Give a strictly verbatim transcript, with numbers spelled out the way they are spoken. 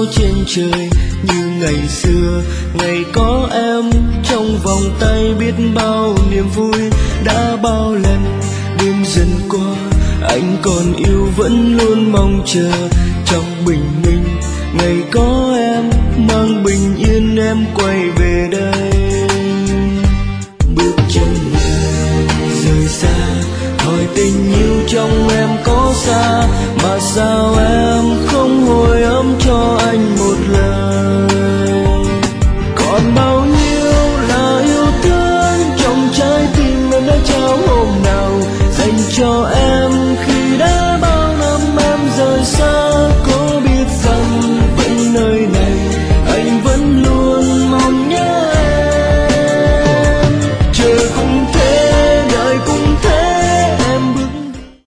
sao trên trời như ngày xưa. Ngày có em trong vòng tay biết bao niềm vui. Đã bao lần đêm dần qua, anh còn yêu vẫn luôn mong chờ. Trong bình minh ngày có em mang bình yên em quay về đây. Bước chân người rời xa, hỏi tình yêu trong em có xa mà sao em